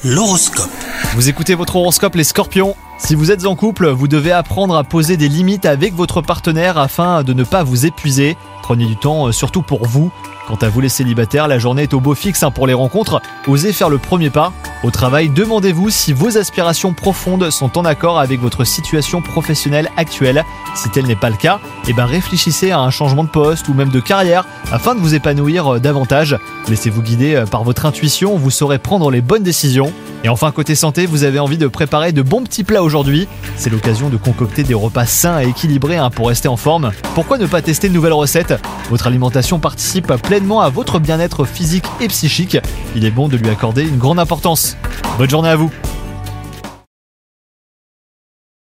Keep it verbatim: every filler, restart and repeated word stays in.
L'horoscope. Vous écoutez votre horoscope les scorpions. Si vous êtes en couple, vous devez apprendre à poser des limites avec votre partenaire afin de ne pas vous épuiser. Prenez du temps surtout pour vous. Quant à vous les célibataires, la journée est au beau fixe pour les rencontres. Osez faire le premier pas. Au travail, demandez-vous si vos aspirations profondes sont en accord avec votre situation professionnelle actuelle. Si tel n'est pas le cas, eh ben réfléchissez à un changement de poste ou même de carrière afin de vous épanouir davantage. Laissez-vous guider par votre intuition, vous saurez prendre les bonnes décisions. Et enfin, côté santé, vous avez envie de préparer de bons petits plats aujourd'hui. C'est l'occasion de concocter des repas sains et équilibrés hein, pour rester en forme. Pourquoi ne pas tester de nouvelles recettes ? Votre alimentation participe pleinement à votre bien-être physique et psychique. Il est bon de lui accorder une grande importance. Bonne journée à vous.